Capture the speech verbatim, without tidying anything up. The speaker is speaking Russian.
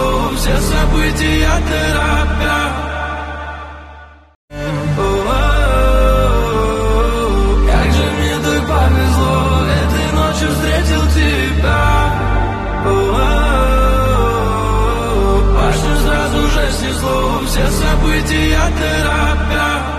снесло, все события торопя. Как же мне так повезло, этой ночью встретил тебя. Башню сразу же снесло, все события торопя.